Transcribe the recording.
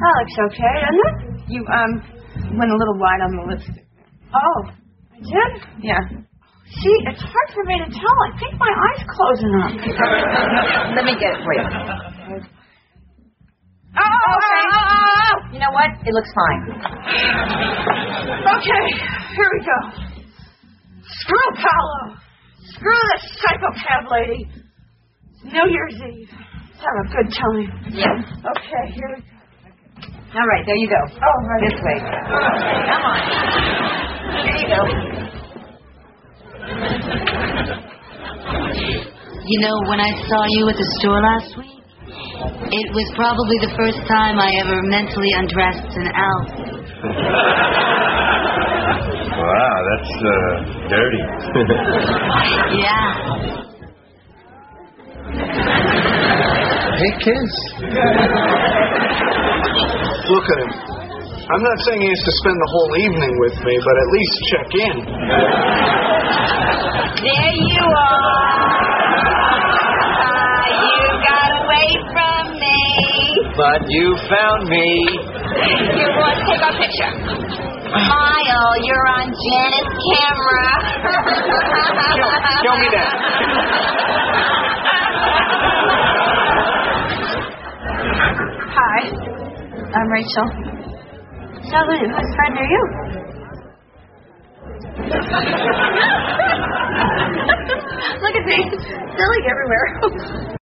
That looks okay, doesn't it? You, went a little wide on the lipstick. Oh, I did? Yeah. See, it's hard for me to tell. I think my eye's closing up. Let me get it for you. Oh, okay. You know what? It looks fine. Okay, here we go. Screw Paolo. Screw this psycho cab lady. New Year's Eve. Let's have a good time. Yes. Okay, here we go. All right, there you go. Oh, right. This way. Come on. Here you go. You know, when I saw you at the store last week, it was probably the first time I ever mentally undressed an elf. Wow, that's dirty. Yeah. Hey, kids. Look at him. I'm not saying he has to spend the whole evening with me, but at least check in. There you are. You got away from me. But you found me. Here, boys, take our picture. Smile, you're on Janet's camera. Show me that. Hi, I'm Rachel. Charlie, whose friend are you? Look at me. Silly everywhere.